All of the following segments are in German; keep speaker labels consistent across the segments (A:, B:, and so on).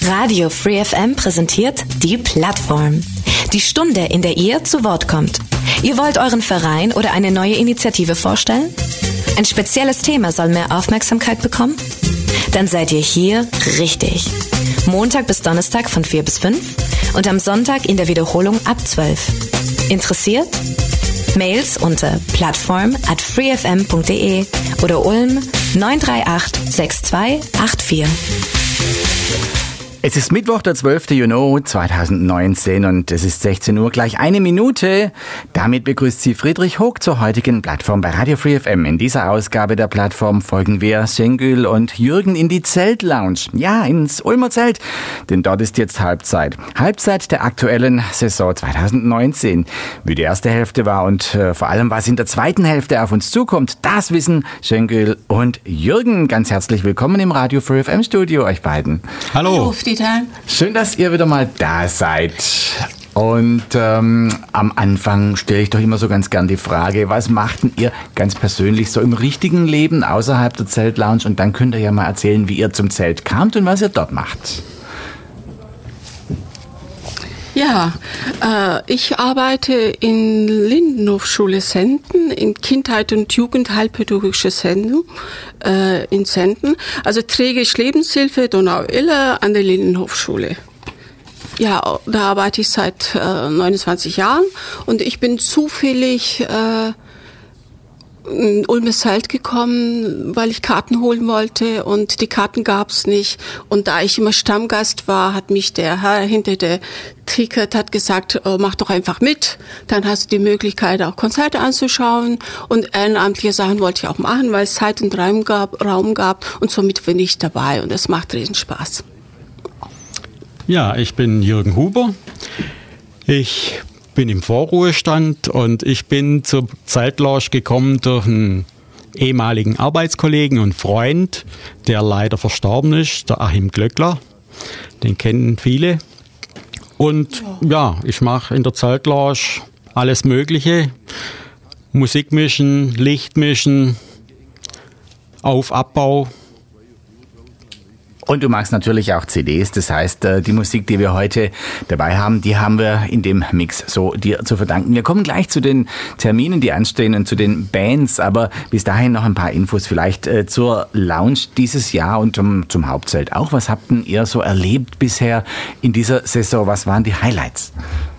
A: Radio Free FM präsentiert die Plattform. Die Stunde, in der ihr zu Wort kommt. Ihr wollt euren Verein oder eine neue Initiative vorstellen? Ein spezielles Thema soll mehr Aufmerksamkeit bekommen? Dann seid ihr hier richtig. Montag bis Donnerstag von 4 bis 5 und am Sonntag in der Wiederholung ab 12. Interessiert? Mails unter plattform@freefm.de oder Ulm 938 6284.
B: Es ist Mittwoch, der 12. Juni 2019 und es ist 16 Uhr, gleich eine Minute. Damit begrüßt Sie Friedrich Hoog zur heutigen Plattform bei Radio Free FM. In dieser Ausgabe der Plattform folgen wir Şengül und Jürgen in die Zeltlounge. Ja, ins Ulmer Zelt, denn dort ist jetzt Halbzeit. Halbzeit der aktuellen Saison 2019. Wie die erste Hälfte war und vor allem, was in der zweiten Hälfte auf uns zukommt, das wissen Şengül und Jürgen. Ganz herzlich willkommen im Radio Free FM Studio, euch beiden.
C: Hallo.
B: Schön, dass ihr wieder mal da seid. Und am Anfang stelle ich doch immer so ganz gern die Frage, was macht denn ihr ganz persönlich so im richtigen Leben außerhalb der Zeltlounge? Und dann könnt ihr ja mal erzählen, wie ihr zum Zelt kamt und was ihr dort macht.
C: Ja, ich arbeite in Lindenhofschule Senden, in Kindheit und Jugend Heilpädagogische Sendung in Senden. Also träge ich Lebenshilfe Donau-Ille an der Lindenhofschule. Ja, da arbeite ich seit 29 Jahren und ich bin zufällig in Ulmer Zelt gekommen, weil ich Karten holen wollte und die Karten gab's nicht. Und da ich immer Stammgast war, hat mich der Herr hinter der Theke hat gesagt, mach doch einfach mit. Dann hast du die Möglichkeit, auch Konzerte anzuschauen. Und ehrenamtliche Sachen wollte ich auch machen, weil es Zeit und Raum gab. Und somit bin ich dabei und es macht riesen Spaß.
D: Ja, ich bin Jürgen Huber. Ich bin im Vorruhestand und ich bin zur Zeltlounge gekommen durch einen ehemaligen Arbeitskollegen und Freund, der leider verstorben ist, der Achim Glöckler. Den kennen viele. Und ja, ich mache in der Zeltlounge alles Mögliche. Musik mischen, Licht mischen, Auf-, Abbau.
B: Und du machst natürlich auch CDs, das heißt, die Musik, die wir heute dabei haben, die haben wir in dem Mix so dir zu verdanken. Wir kommen gleich zu den Terminen, die anstehen und zu den Bands, aber bis dahin noch ein paar Infos vielleicht zur Lounge dieses Jahr und zum Hauptzelt auch. Was habt denn ihr so erlebt bisher in dieser Saison? Was waren die Highlights?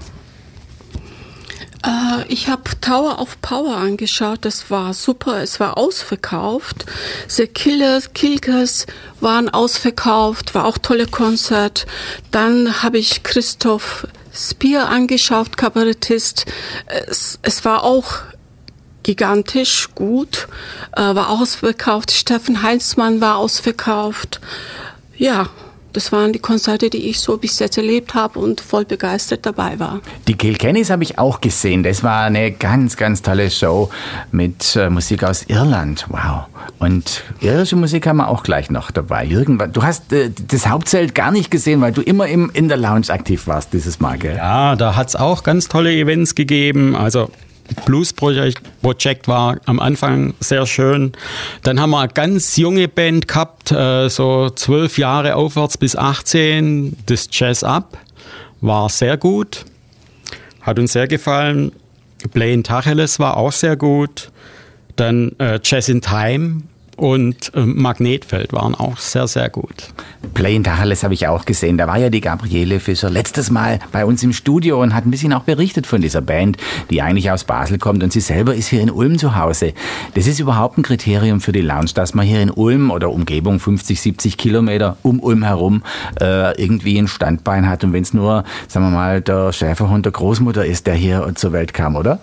C: Ich habe Tower of Power angeschaut, das war super, es war ausverkauft. The Killers waren ausverkauft, war auch tolle Konzert. Dann habe ich Christoph Speer angeschaut, Kabarettist. Es war auch gigantisch gut, war ausverkauft. Steffen Heinzmann war ausverkauft. Ja, das waren die Konzerte, die ich so bis jetzt erlebt habe und voll begeistert dabei war.
B: Die Kilkennys habe ich auch gesehen. Das war eine ganz, ganz tolle Show mit Musik aus Irland. Wow. Und irische Musik haben wir auch gleich noch dabei. Jürgen, du hast das Hauptzelt gar nicht gesehen, weil du immer in der Lounge aktiv warst dieses Mal, gell?
D: Ja, da hat es auch ganz tolle Events gegeben. Also Blues Project war am Anfang sehr schön. Dann haben wir eine ganz junge Band gehabt, so 12 Jahre aufwärts bis 18. Das Jazz Up war sehr gut, hat uns sehr gefallen. Play in Tacheles war auch sehr gut. Dann Jazz in Time und Magnetfeld waren auch sehr, sehr gut.
B: Play in Tacheles habe ich auch gesehen. Da war ja die Gabriele Fischer letztes Mal bei uns im Studio und hat ein bisschen auch berichtet von dieser Band, die eigentlich aus Basel kommt und sie selber ist hier in Ulm zu Hause. Das ist überhaupt ein Kriterium für die Lounge, dass man hier in Ulm oder Umgebung 50, 70 Kilometer um Ulm herum irgendwie ein Standbein hat und wenn es nur, sagen wir mal, der Schäferhund der Großmutter ist, der hier zur Welt kam, oder?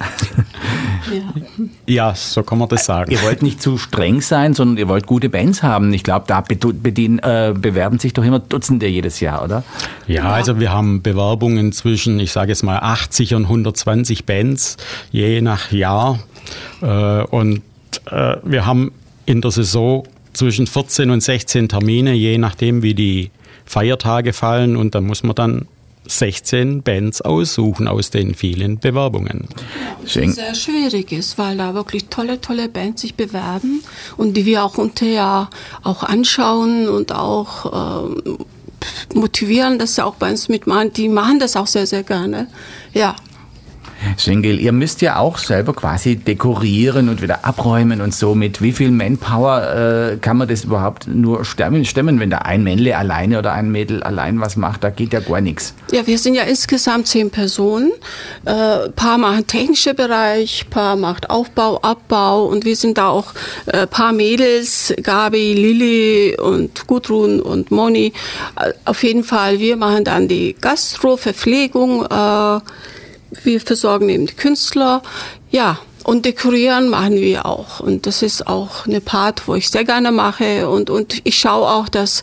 D: Ja, so kann man das sagen.
B: Ihr wollt nicht zu streng sein, sondern ihr wollt gute Bands haben. Ich glaube, da bewerben sich doch immer Dutzende jedes Jahr, oder?
D: Ja, also wir haben Bewerbungen zwischen, ich sage jetzt mal 80 und 120 Bands, je nach Jahr. Und wir haben in der Saison zwischen 14 und 16 Termine, je nachdem wie die Feiertage fallen. Und da muss man dann 16 Bands aussuchen aus den vielen Bewerbungen.
C: Sehr schwierig ist, weil da wirklich tolle Bands sich bewerben und die wir auch hinterher auch anschauen und auch motivieren, dass sie auch bei uns mitmachen. Die machen das auch sehr, sehr gerne. Ja.
B: Schenkel, ihr müsst ja auch selber quasi dekorieren und wieder abräumen und so. Mit wie viel Manpower kann man das überhaupt nur stemmen, wenn da ein Männle alleine oder ein Mädel allein was macht? Da geht ja gar nichts.
C: Ja, wir sind ja insgesamt 10 Personen. Paar machen technische Bereich, Paar macht Aufbau, Abbau und wir sind da auch paar Mädels, Gabi, Lilly und Gudrun und Moni. Auf jeden Fall, wir machen dann die Gastro, Verpflegung, wir versorgen eben die Künstler, ja, und dekorieren machen wir auch. Und das ist auch eine Part, wo ich sehr gerne mache. Und ich schaue auch, dass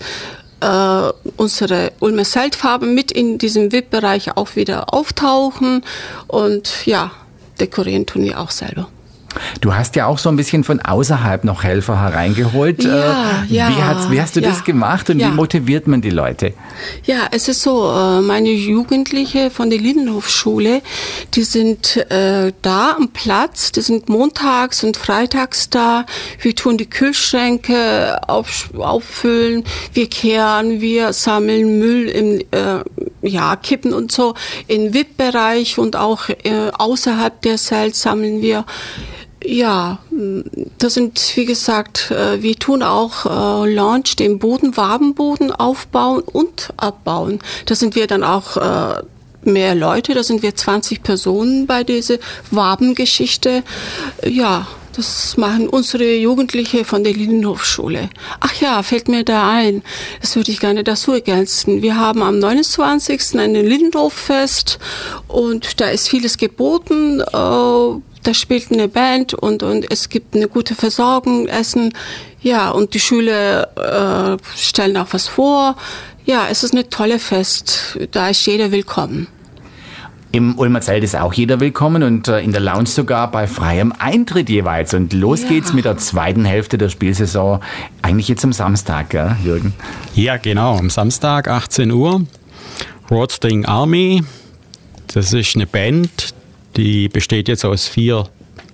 C: unsere Ulmer Zeltfarben mit in diesem VIP-Bereich auch wieder auftauchen. Und ja, dekorieren tun wir auch selber.
B: Du hast ja auch so ein bisschen von außerhalb noch Helfer hereingeholt.
C: Ja.
B: Wie hast du das gemacht und wie motiviert man die Leute?
C: Ja, es ist so, meine Jugendliche von der Lindenhofschule, die sind da am Platz, die sind montags und freitags da. Wir tun die Kühlschränke auffüllen, wir kehren, wir sammeln Müll Kippen und so im VIP-Bereich und auch außerhalb der Zelt sammeln wir. Ja, das sind, wie gesagt, wir tun auch Launch, den Wabenboden aufbauen und abbauen. Da sind wir dann auch mehr Leute, da sind wir 20 Personen bei dieser Wabengeschichte. Ja, das machen unsere Jugendliche von der Lindenhofschule. Ach ja, fällt mir da ein, das würde ich gerne dazu ergänzen. Wir haben am 29. ein Lindenhoffest und da ist vieles geboten. Da spielt eine Band und es gibt eine gute Versorgung, Essen. Ja, und die Schüler stellen auch was vor. Ja, es ist eine tolle Fest. Da ist jeder willkommen.
B: Im Ulmer Zelt ist auch jeder willkommen und in der Lounge sogar bei freiem Eintritt jeweils. Und los geht's mit der zweiten Hälfte der Spielsaison. Eigentlich jetzt am Samstag, gell, Jürgen?
D: Ja, genau. Am Samstag, 18 Uhr. Roadstring Army. Das ist eine Band, die besteht jetzt aus 4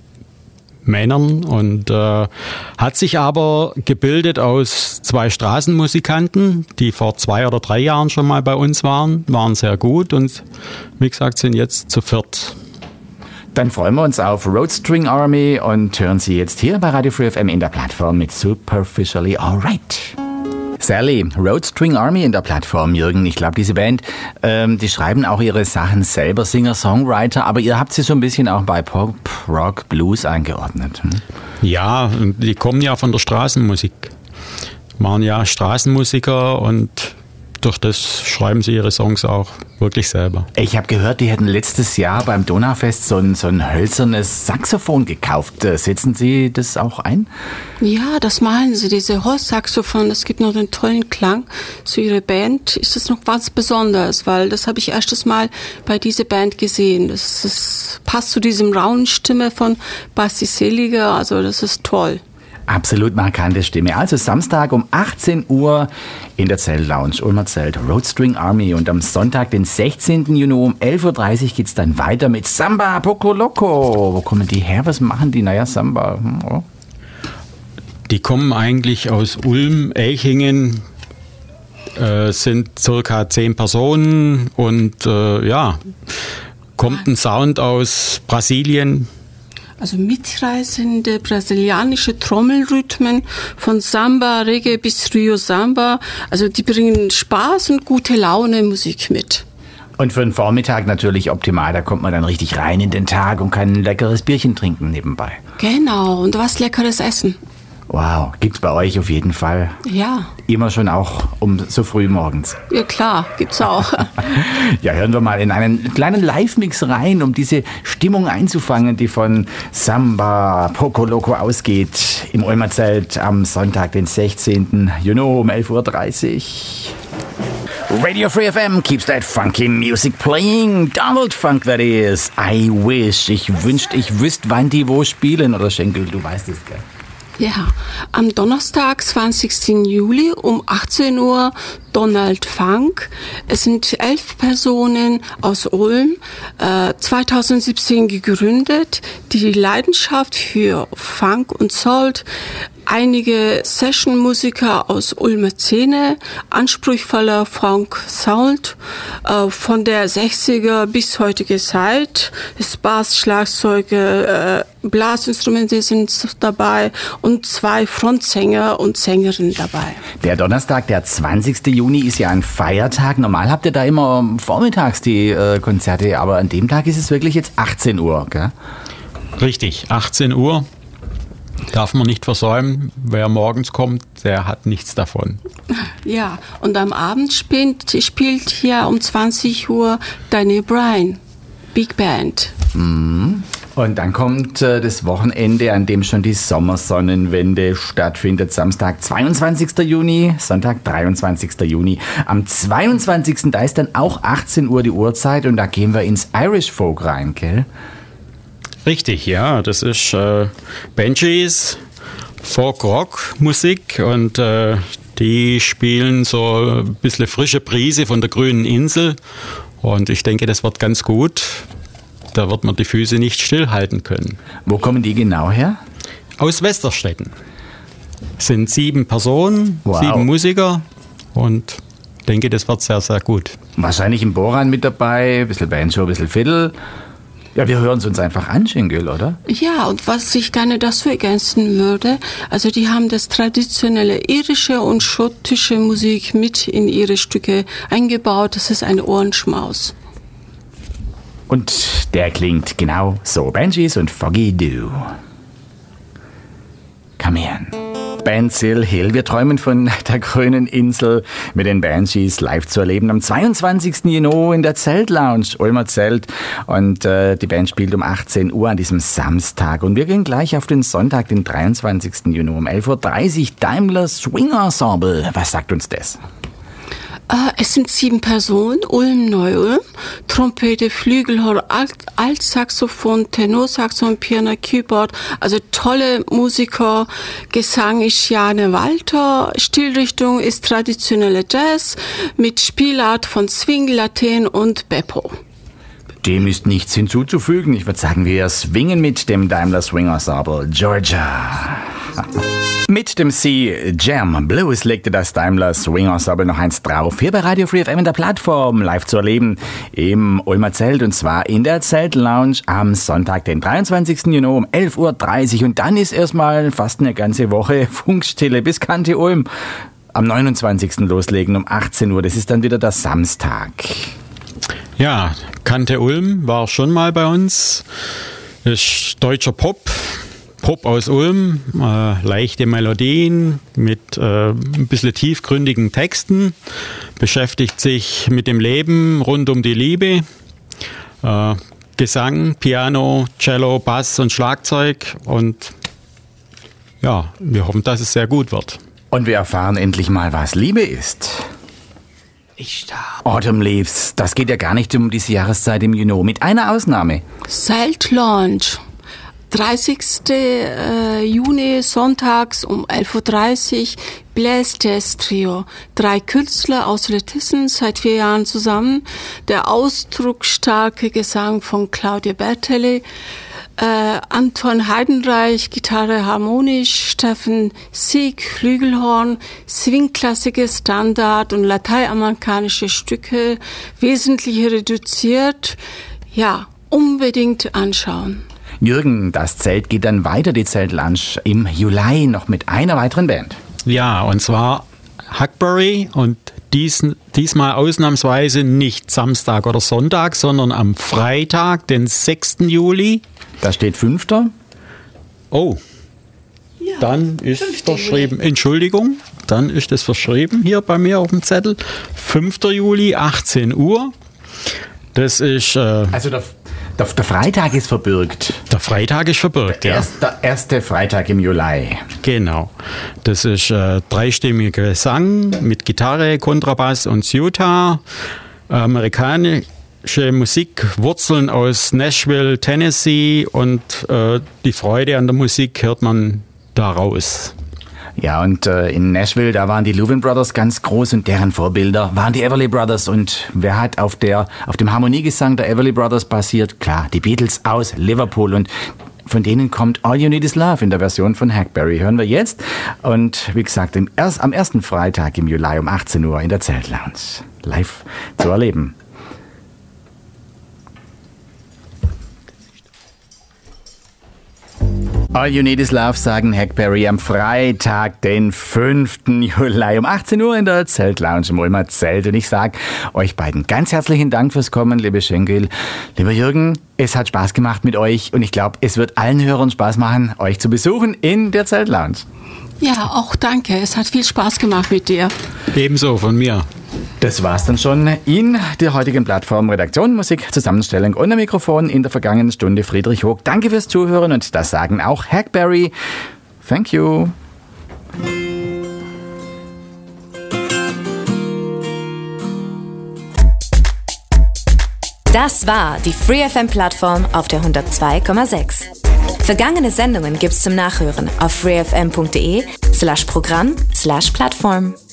D: Männern und hat sich aber gebildet aus 2 Straßenmusikanten, die vor 2 oder 3 Jahren schon mal bei uns waren sehr gut und wie gesagt sind jetzt zu 4.
B: Dann freuen wir uns auf Roadstring Army und hören Sie jetzt hier bei Radio Free FM in der Plattform mit Superficially Alright. Sally, Roadstring Army in der Plattform, Jürgen. Ich glaube, diese Band, die schreiben auch ihre Sachen selber, Singer, Songwriter, aber ihr habt sie so ein bisschen auch bei Pop, Rock, Blues eingeordnet.
D: Ja, die kommen ja von der Straßenmusik. Waren ja Straßenmusiker und durch das schreiben sie ihre Songs auch wirklich selber. Ich habe gehört, die hätten letztes Jahr beim Donaufest so ein hölzernes Saxophon gekauft. Setzen Sie das auch ein?
C: Ja, das meinen sie, diese Holzsaxophon, das gibt noch einen tollen Klang. Zu ihrer Band ist es noch was Besonderes, weil das habe ich erstes Mal bei dieser Band gesehen. Das passt zu diesem rauen Stimme von Basti Seliger, also das ist toll.
B: Absolut markante Stimme. Also Samstag um 18 Uhr in der Zelt-Lounge, Ulmer Zelt, Roadstring Army. Und am Sonntag, den 16. Juni um 11.30 Uhr geht es dann weiter mit Samba Poco Loco. Wo kommen die her? Was machen die? Naja, Samba. Oh.
D: Die kommen eigentlich aus Ulm, Elchingen, sind circa 10 Personen und kommt ein Sound aus Brasilien.
C: Also mitreißende brasilianische Trommelrhythmen von Samba, Reggae bis Rio Samba. Also die bringen Spaß und gute Laune Musik mit.
B: Und für den Vormittag natürlich optimal. Da kommt man dann richtig rein in den Tag und kann ein leckeres Bierchen trinken nebenbei.
C: Genau, und was Leckeres essen.
B: Wow, gibt's bei euch auf jeden Fall.
C: Ja.
B: Immer schon auch so früh morgens.
C: Ja klar, gibt's auch.
B: Ja, hören wir mal in einen kleinen Live-Mix rein, um diese Stimmung einzufangen, die von Samba Poco Loco ausgeht. Im Ulmer Zelt am Sonntag, den 16. Juni um 11.30 Uhr. Radio Free FM keeps that funky music playing. Donald Funk, that is. I wish. Ich wünschte, ich wüsste, wann die wo spielen. Oder Schenkel, du weißt es, gell?
C: Ja, am Donnerstag, 20. Juli um 18 Uhr Donald Funk. Es sind 11 Personen aus Ulm, 2017 gegründet, die Leidenschaft für Funk und Soul einige Session-Musiker aus Ulmer Szene, anspruchsvoller Funk-Sound von der 60er bis heutige Zeit. Das Bass, Schlagzeuge, Blasinstrumente sind dabei und 2 Frontsänger und Sängerinnen dabei.
B: Der Donnerstag, der 20. Juni, ist ja ein Feiertag. Normal habt ihr da immer vormittags die Konzerte, aber an dem Tag ist es wirklich jetzt 18 Uhr, gell?
D: Richtig, 18 Uhr. Darf man nicht versäumen. Wer morgens kommt, der hat nichts davon.
C: Ja, und am Abend spielt hier um 20 Uhr Danny Bryan, Big Band.
B: Und dann kommt das Wochenende, an dem schon die Sommersonnenwende stattfindet. Samstag, 22. Juni, Sonntag, 23. Juni. Am 22. da ist dann auch 18 Uhr die Uhrzeit und da gehen wir ins Irish Folk rein, gell?
D: Richtig, ja. Das ist Banshees, Folk-Rock-Musik und die spielen so ein bisschen frische Brise von der grünen Insel und ich denke, das wird ganz gut. Da wird man die Füße nicht stillhalten können.
B: Wo kommen die genau her?
D: Aus Westerstetten. Es sind 7 Personen,
B: Wow.
D: 7 Musiker und ich denke, das wird sehr, sehr gut.
B: Wahrscheinlich im Boran mit dabei, ein bisschen Banjo, ein bisschen Fiddle. Ja, wir hören es uns einfach an, Schengel, oder?
C: Ja, und was ich gerne dazu ergänzen würde, also die haben das traditionelle irische und schottische Musik mit in ihre Stücke eingebaut. Das ist ein Ohrenschmaus.
B: Und der klingt genau so. Banshees und Foggy Dew. Come here. Bensil Hill. Wir träumen von der grünen Insel mit den Banshees live zu erleben. Am 22. Juni in der Zeltlounge, Ulmer Zelt. Und die Band spielt um 18 Uhr an diesem Samstag. Und wir gehen gleich auf den Sonntag, den 23. Juni um 11.30 Uhr. Daimler Swing Ensemble. Was sagt uns das?
C: Es sind 7 Personen, Ulm, Neu-Ulm, Trompete, Flügelhorn, Altsaxophon, Tenorsaxophon, Piano, Keyboard, also tolle Musiker. Gesang ist Jane Walter, Stilrichtung ist traditionelle Jazz mit Spielart von Swing, Latin und Beppo.
B: Dem ist nichts hinzuzufügen. Ich würde sagen, wir swingen mit dem Daimler Swing Ensemble Georgia. Mit dem Sea Jam Blues legte das Daimler Swing Ensemble noch eins drauf. Hier bei Radio Free FM in der Plattform live zu erleben im Ulmer Zelt und zwar in der Zeltlounge am Sonntag, den 23. Juni um 11.30 Uhr. Und dann ist erstmal fast eine ganze Woche Funkstille bis Kante Ulm. Am 29. loslegen um 18 Uhr. Das ist dann wieder der Samstag.
D: Ja, Kante Ulm war schon mal bei uns. Ist deutscher Pop aus Ulm, leichte Melodien mit ein bisschen tiefgründigen Texten, beschäftigt sich mit dem Leben rund um die Liebe, Gesang, Piano, Cello, Bass und Schlagzeug und ja, wir hoffen, dass es sehr gut wird.
B: Und wir erfahren endlich mal, was Liebe ist. Autumn Leaves, das geht ja gar nicht um diese Jahreszeit im Juni, mit einer Ausnahme.
C: Zeltlounge. 30. Juni, sonntags um 11.30 Uhr, Bläs-Jazz Trio. 3 Künstler aus Letissen, seit 4 Jahren zusammen. Der ausdrucksstarke Gesang von Claudia Bertelli, Anton Heidenreich, Gitarre harmonisch, Steffen Sieg, Flügelhorn, Swing-Klassike, Standard und lateinamerikanische Stücke, wesentlich reduziert. Ja, unbedingt anschauen.
B: Jürgen, das Zelt geht dann weiter, die Zeltlounge, im Juli noch mit einer weiteren Band.
D: Ja, und zwar Hackberry und diesmal ausnahmsweise nicht Samstag oder Sonntag, sondern am Freitag, den 6. Juli.
B: Da steht 5.
D: Oh, ja, dann ist verschrieben, Entschuldigung, dann ist es verschrieben hier bei mir auf dem Zettel. 5. Juli, 18 Uhr. Das ist...
B: also der Freitag ist verbürgt.
D: Der Freitag ist verbürgt, ja.
B: Der erste Freitag im Juli.
D: Genau. Das ist dreistimmiger Gesang mit Gitarre, Kontrabass und Sitar. Amerikanische Musik, Wurzeln aus Nashville, Tennessee und die Freude an der Musik hört man da raus.
B: Ja, und in Nashville, da waren die Louvin Brothers ganz groß und deren Vorbilder waren die Everly Brothers. Und wer hat auf dem Harmoniegesang der Everly Brothers basiert? Klar, die Beatles aus Liverpool. Und von denen kommt All You Need Is Love in der Version von Hackberry. Hören wir jetzt. Und wie gesagt, am ersten Freitag im Juli um 18 Uhr in der Zeltlounge. Live zu erleben. All You Need Is Love sagen Hackberry am Freitag, den 5. Juli um 18 Uhr in der Zeltlounge im Ulmer Zelt. Und ich sage euch beiden ganz herzlichen Dank fürs Kommen, liebe Schenkel. Lieber Jürgen, es hat Spaß gemacht mit euch und ich glaube, es wird allen Hörern Spaß machen, euch zu besuchen in der Zeltlounge.
C: Ja, auch danke. Es hat viel Spaß gemacht mit dir.
D: Ebenso von mir.
B: Das war's dann schon in der heutigen Plattform Redaktion, Musik, Zusammenstellung und am Mikrofon in der vergangenen Stunde Friedrich Hoog. Danke fürs Zuhören und das sagen auch Hackberry. Thank you.
A: Das war die FreeFM-Plattform auf der 102,6. Vergangene Sendungen gibt's zum Nachhören auf freefm.de/Programm/Plattform.